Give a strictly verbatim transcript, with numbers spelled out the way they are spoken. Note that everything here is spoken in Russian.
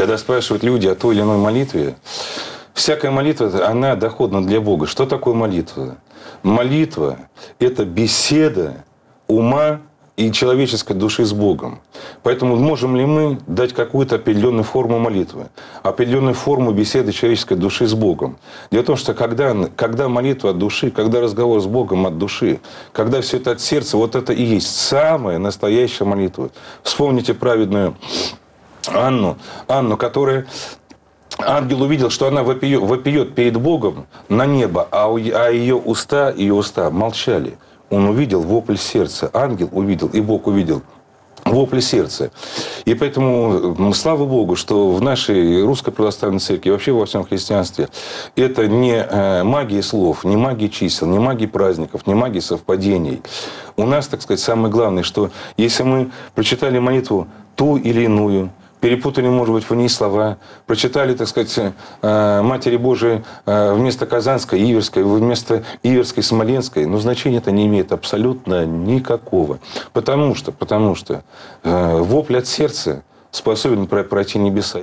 когда спрашивают люди о той или иной молитве, всякая молитва, она доходна для Бога. Что такое молитва? Молитва – это беседа ума и человеческой души с Богом. Поэтому можем ли мы дать какую-то определенную форму молитвы, определенную форму беседы человеческой души с Богом? Дело в том, что когда, когда молитва от души, когда разговор с Богом от души, когда все это от сердца, вот это и есть самая настоящая молитва. Вспомните праведную Анну, Анну, которая... Ангел увидел, что она вопиет, вопиет перед Богом на небо, а, у, а ее уста, ее уста молчали. Он увидел вопль сердца. Ангел увидел, и Бог увидел вопль сердца. И поэтому слава Богу, что в нашей Русской Православной Церкви, вообще во всем христианстве, это не магия слов, не магия чисел, не магия праздников, не магия совпадений. У нас, так сказать, самое главное, что если мы прочитали молитву ту или иную, перепутали, может быть, в ней слова, прочитали, так сказать, Матери Божией вместо Казанской, Иверской, вместо Иверской, Смоленской, но значения это не имеет абсолютно никакого. Потому что, потому что вопль от сердца способен пройти небеса.